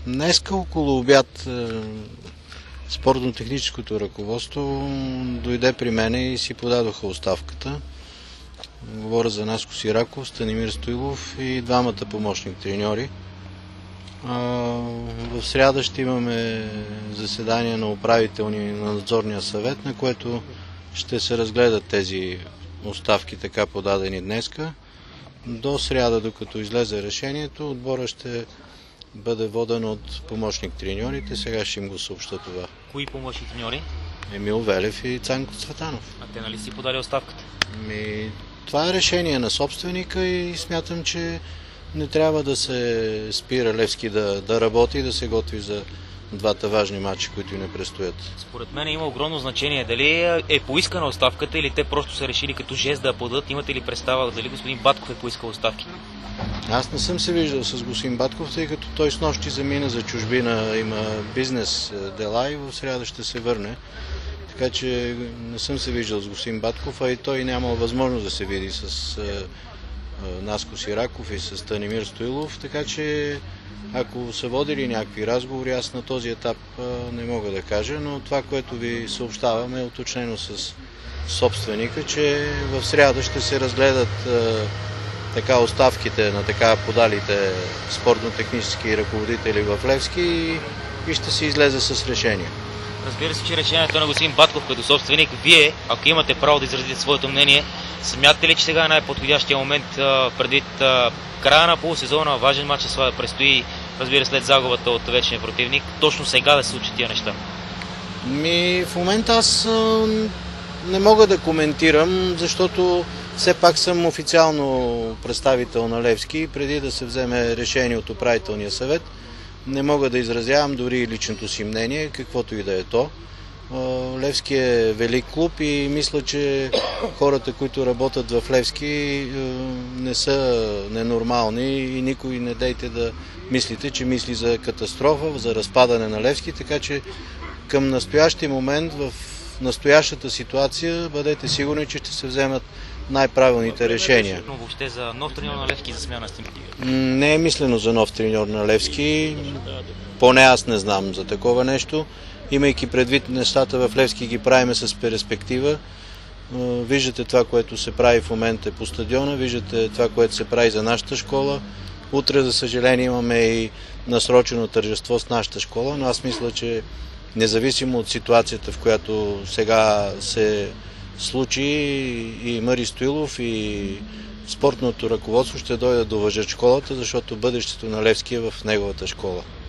Днеска около обяд спортно-техническото ръководство дойде при мене и си подадоха оставката. Говоря за Наско Сираков, Станимир Стоилов и двамата помощник треньори. В сряда ще имаме заседание на управителния и на надзорния съвет, на което ще се разгледат тези оставки, така подадени днеска. До сряда, докато излезе решението, отбора ще бъде воден от помощник треньорите. Сега ще им го съобща това. Кои помощни треньори? Емил Велев и Цанко Цветанов. А те нали си подали оставката? Това е решение на собственика и смятам, че не трябва да се спира Левски да работи и да се готви за двата важни матча, които ни предстоят. Според мен има огромно значение дали е поискана оставката или те просто са решили като жест да я подадат. Имате ли представа дали господин Батков е поискал оставки? Аз не съм се виждал с господин Батков, тъй като той снощи замина за чужбина, има бизнес дела и в сряда ще се върне. Така че не съм се виждал с господин Батков, а и той нямал възможност да се види с Наско Сираков и с Станимир Стоилов, така че ако са водили някакви разговори, аз на този етап не мога да кажа, но това, което ви съобщавам, е уточнено с собственика, че в сряда ще се разгледат така оставките на така подалите спортно-технически ръководители в Левски и ще се излезе с решение. Разбира се, че решението на господин Батков като собственик, вие, ако имате право да изразите своето мнение, смятате ли, че сега е най-подходящия момент предвид края на полусезона, важен матч предстои, разбира се, след загубата от вечния противник, точно сега да се случат тия неща? В момента аз не мога да коментирам, защото все пак съм официално представител на Левски и преди да се вземе решение от управителния съвет, не мога да изразявам дори личното си мнение, каквото и да е то. Левски е велик клуб и мисля, че хората, които работят в Левски, не са ненормални и никой не дейте да мислите, че мисли за катастрофа, за разпадане на Левски, така че към настоящия момент, в настоящата ситуация, бъдете сигурни, че ще се вземат най-правилните решения. Но въобще за нов треньор на Левски за смяна сте? Не е мислено за нов треньор на Левски, поне аз не знам за такова нещо. Имайки предвид нещата в Левски ги правиме с перспектива. Виждате това, което се прави в момента по стадиона, виждате това, което се прави за нашата школа. Утре, за съжаление, имаме и насрочено тържество с нашата школа, но аз мисля, че независимо от ситуацията, в която сега се случи, и Мари Стоилов, и спортното ръководство ще дойдат да уважат школата, защото бъдещето на Левски е в неговата школа.